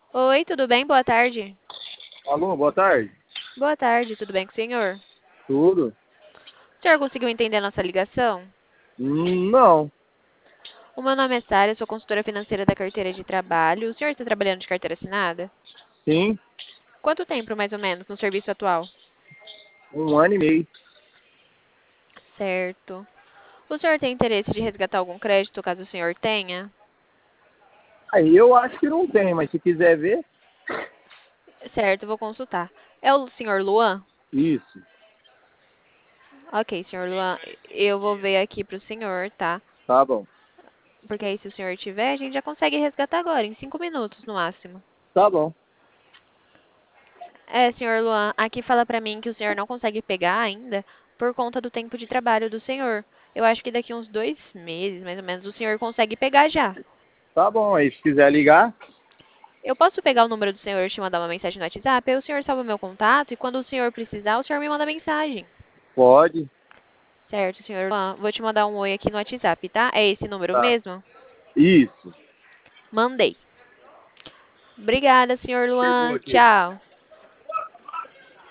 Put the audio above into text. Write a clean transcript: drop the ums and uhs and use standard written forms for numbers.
Oi, tudo bem? Boa tarde. Alô, boa tarde. Boa tarde, tudo bem com o senhor? Tudo? O senhor conseguiu entender a nossa ligação? Não. O meu nome é Sara, eu sou consultora financeira da carteira de trabalho. O senhor está trabalhando de carteira assinada? Sim, Quanto tempo, mais ou menos, no serviço atual? 1 ano e meio. Certo. O senhor tem interesse de resgatar algum crédito, caso o senhor tenha? Aí eu acho que não tem, mas se quiser ver, Certo, vou consultar. É o senhor Luan? isso. Ok, senhor Luan, eu vou ver aqui pro senhor, tá? Tá bom. Porque aí, se o senhor tiver, a gente já consegue resgatar agora, em 5 minutos no máximo. Tá bom. É, senhor Luan, aqui fala pra mim que o senhor não consegue pegar ainda por conta do tempo de trabalho do senhor. Eu acho que daqui uns 2 meses, mais ou menos, o senhor consegue pegar já. Tá bom. Aí se quiser ligar, Eu posso pegar o número do senhor e te mandar uma mensagem no WhatsApp? Aí o senhor salva meu contato e quando o senhor precisar, o senhor me manda mensagem. pode. Certo, senhor Luan. Vou te mandar um oi aqui no WhatsApp, tá? É esse número Tá. mesmo? Isso. Mandei. Obrigada, senhor Chegou Luan. aqui. Tchau.